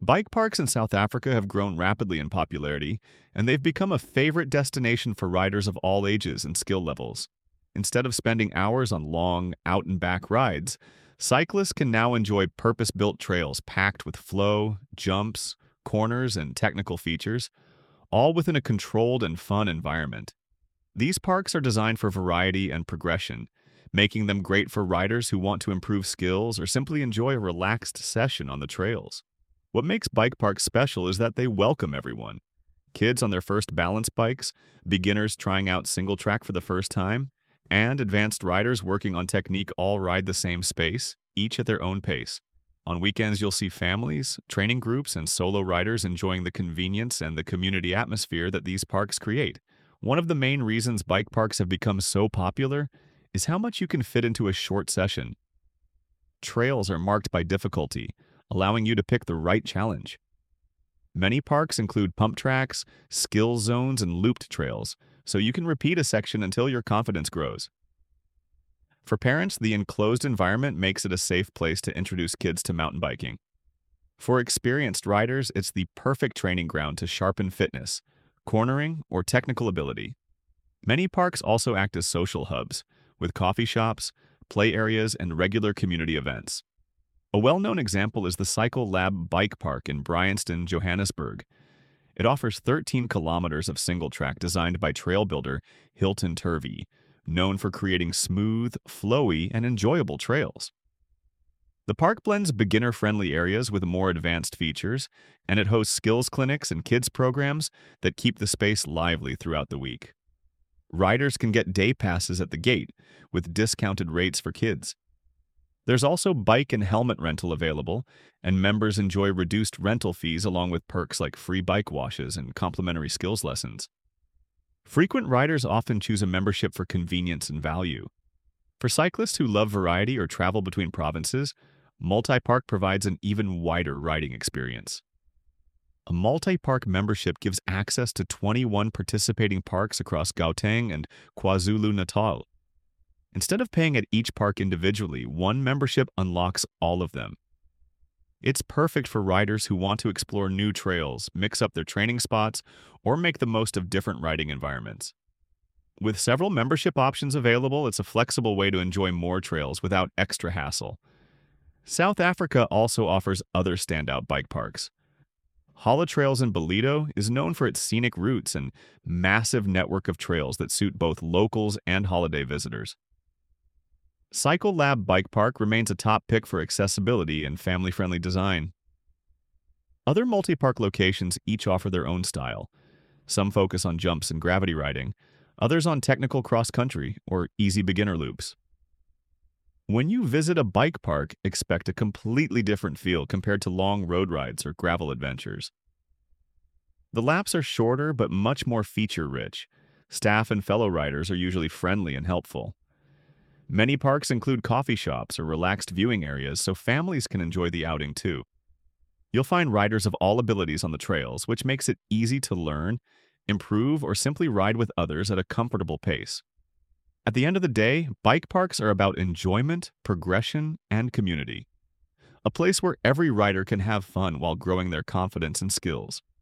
Bike parks in South Africa have grown rapidly in popularity, and they've become a favorite destination for riders of all ages and skill levels. Instead of spending hours on long, out and back rides, cyclists can now enjoy purpose built trails packed with flow, jumps, corners, and technical features, all within a controlled and fun environment. These parks are designed for variety and progression, making them great for riders who want to improve skills or simply enjoy a relaxed session on the trails. What makes bike parks special is that they welcome everyone. Kids on their first balance bikes, beginners trying out single track for the first time, and advanced riders working on technique all ride the same space, each at their own pace. On weekends, you'll see families, training groups, and solo riders enjoying the convenience and the community atmosphere that these parks create. One of the main reasons bike parks have become so popular is how much you can fit into a short session. Trails are marked by difficulty, allowing you to pick the right challenge. Many parks include pump tracks, skill zones, and looped trails, so you can repeat a section until your confidence grows. For parents, the enclosed environment makes it a safe place to introduce kids to mountain biking. For experienced riders, it's the perfect training ground to sharpen fitness, cornering, or technical ability. Many parks also act as social hubs, with coffee shops, play areas, and regular community events. A well-known example is the Cycle Lab Bike Park in Bryanston, Johannesburg. It offers 13 kilometers of single track designed by trail builder Hilton Turvey, known for creating smooth, flowy, and enjoyable trails. The park blends beginner-friendly areas with more advanced features, and it hosts skills clinics and kids programs that keep the space lively throughout the week. Riders can get day passes at the gate with discounted rates for kids. There's also bike and helmet rental available, and members enjoy reduced rental fees along with perks like free bike washes and complimentary skills lessons. Frequent riders often choose a membership for convenience and value. For cyclists who love variety or travel between provinces, multi-park provides an even wider riding experience. A multi-park membership gives access to 21 participating parks across Gauteng and KwaZulu-Natal. Instead of paying at each park individually, one membership unlocks all of them. It's perfect for riders who want to explore new trails, mix up their training spots, or make the most of different riding environments. With several membership options available, it's a flexible way to enjoy more trails without extra hassle. South Africa also offers other standout bike parks. Hala Trails in Ballito is known for its scenic routes and massive network of trails that suit both locals and holiday visitors. Cycle Lab Bike Park remains a top pick for accessibility and family-friendly design. Other multi-park locations each offer their own style. Some focus on jumps and gravity riding, others on technical cross-country or easy beginner loops. When you visit a bike park, expect a completely different feel compared to long road rides or gravel adventures. The laps are shorter but much more feature-rich. Staff and fellow riders are usually friendly and helpful. Many parks include coffee shops or relaxed viewing areas so families can enjoy the outing too. You'll find riders of all abilities on the trails, which makes it easy to learn, improve, or simply ride with others at a comfortable pace. At the end of the day, bike parks are about enjoyment, progression, and community. A place where every rider can have fun while growing their confidence and skills.